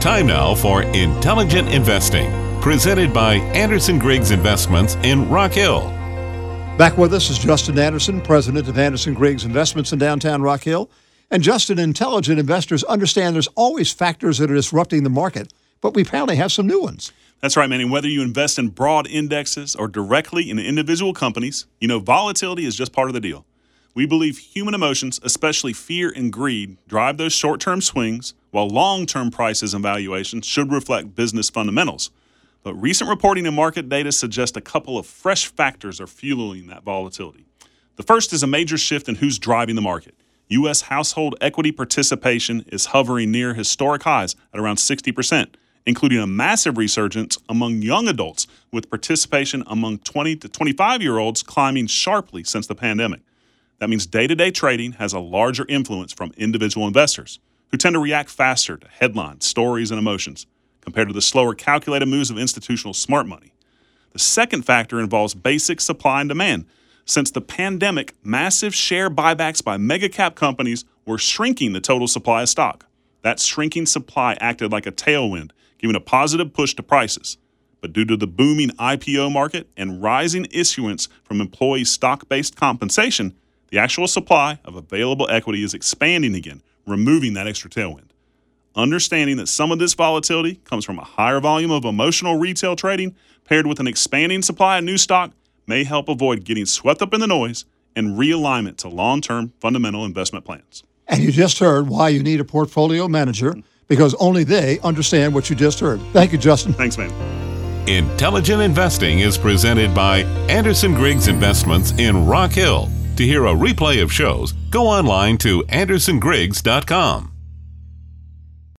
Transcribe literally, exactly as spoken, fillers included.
Time now for Intelligent Investing, presented by Anderson Griggs Investments in Rock Hill. Back with us is Justin Anderson, president of Anderson Griggs Investments in downtown Rock Hill. And Justin, intelligent investors understand there's always factors that are disrupting the market, but we apparently have some new ones. That's right, man. And whether you invest in broad indexes or directly in individual companies, you know volatility is just part of the deal. We believe human emotions, especially fear and greed, drive those short-term swings, while long-term prices and valuations should reflect business fundamentals. But recent reporting and market data suggest a couple of fresh factors are fueling that volatility. The first is a major shift in who's driving the market. U S household equity participation is hovering near historic highs at around sixty percent, including a massive resurgence among young adults, with participation among twenty to twenty-five-year-olds climbing sharply since the pandemic. That means day-to-day trading has a larger influence from individual investors, who tend to react faster to headlines, stories, and emotions, compared to the slower calculated moves of institutional smart money. The second factor involves basic supply and demand. Since the pandemic, massive share buybacks by mega-cap companies were shrinking the total supply of stock. That shrinking supply acted like a tailwind, giving a positive push to prices. But due to the booming I P O market and rising issuance from employee stock-based compensation, the actual supply of available equity is expanding again, removing that extra tailwind. Understanding that some of this volatility comes from a higher volume of emotional retail trading paired with an expanding supply of new stock may help avoid getting swept up in the noise and realignment to long-term fundamental investment plans. And you just heard why you need a portfolio manager, because only they understand what you just heard. Thank you, Justin. Thanks, man. Intelligent Investing is presented by Anderson Griggs Investments in Rock Hill. To hear a replay of shows, go online to anderson griggs dot com.